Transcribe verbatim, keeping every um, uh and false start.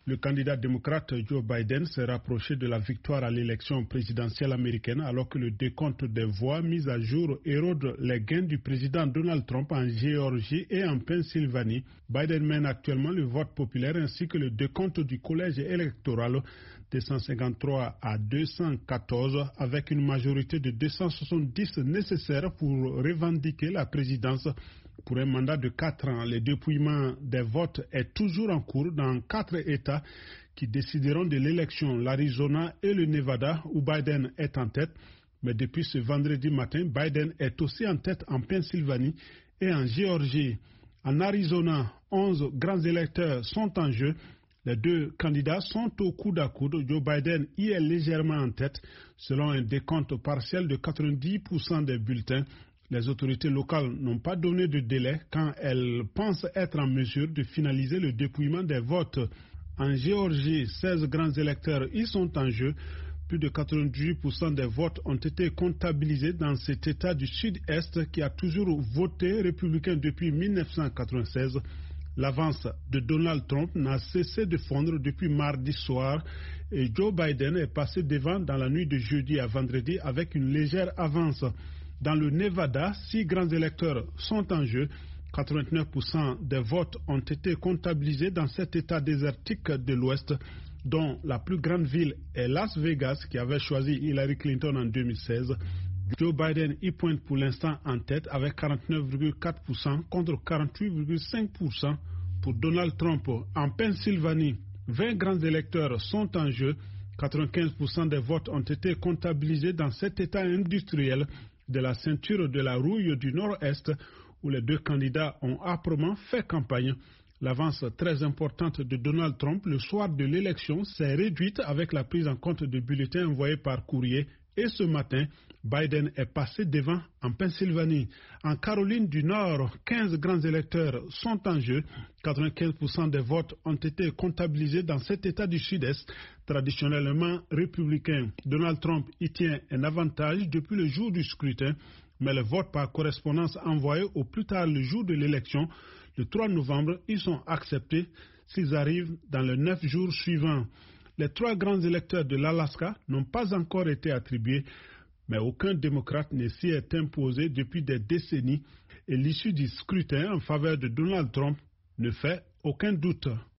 Le candidat démocrate Joe Biden s'est rapproché de la victoire à l'élection présidentielle américaine alors que le décompte des voix mis à jour érode les gains du président Donald Trump en Géorgie et en Pennsylvanie. Biden mène actuellement le vote populaire ainsi que le décompte du collège électoral deux cent cinquante-trois à deux cent quatorze avec une majorité de deux cent soixante-dix nécessaire pour revendiquer la présidence pour un mandat de quatre ans. Le dépouillement des votes est toujours en cours dans quatre États qui décideront de l'élection, l'Arizona et le Nevada où Biden est en tête. Mais depuis ce vendredi matin, Biden est aussi en tête en Pennsylvanie et en Géorgie. En Arizona, onze grands électeurs sont en jeu. Les deux candidats sont au coude à coude. Joe Biden y est légèrement en tête selon un décompte partiel de quatre-vingt-dix pour cent des bulletins. Les autorités locales n'ont pas donné de délai quand elles pensent être en mesure de finaliser le dépouillement des votes. En Géorgie, seize grands électeurs y sont en jeu. Plus de quatre-vingt-dix pour cent des votes ont été comptabilisés dans cet État du Sud-Est qui a toujours voté républicain depuis mille neuf cent quatre-vingt-seize. L'avance de Donald Trump n'a cessé de fondre depuis mardi soir et Joe Biden est passé devant dans la nuit de jeudi à vendredi avec une légère avance. Dans le Nevada, six grands électeurs sont en jeu. quatre-vingt-neuf pour cent des votes ont été comptabilisés dans cet État désertique de l'Ouest, dont la plus grande ville est Las Vegas, qui avait choisi Hillary Clinton en deux mille seize. Joe Biden y pointe pour l'instant en tête avec quarante-neuf virgule quatre pour cent contre quarante-huit virgule cinq pour cent pour Donald Trump. En Pennsylvanie, vingt grands électeurs sont en jeu. quatre-vingt-quinze pour cent des votes ont été comptabilisés dans cet État industriel de la ceinture de la rouille du Nord-Est où les deux candidats ont âprement fait campagne. L'avance très importante de Donald Trump le soir de l'élection s'est réduite avec la prise en compte de bulletins envoyés par courrier et ce matin, Biden est passé devant en Pennsylvanie. En Caroline du Nord, quinze grands électeurs sont en jeu. quatre-vingt-quinze pour cent des votes ont été comptabilisés dans cet État du Sud-Est, traditionnellement républicain. Donald Trump y tient un avantage depuis le jour du scrutin, mais les votes par correspondance envoyés au plus tard le jour de l'élection, le trois novembre, ils sont acceptés s'ils arrivent dans les neuf jours suivants. Les trois grands électeurs de l'Alaska n'ont pas encore été attribués, mais aucun démocrate ne s'y est imposé depuis des décennies et l'issue du scrutin en faveur de Donald Trump ne fait aucun doute.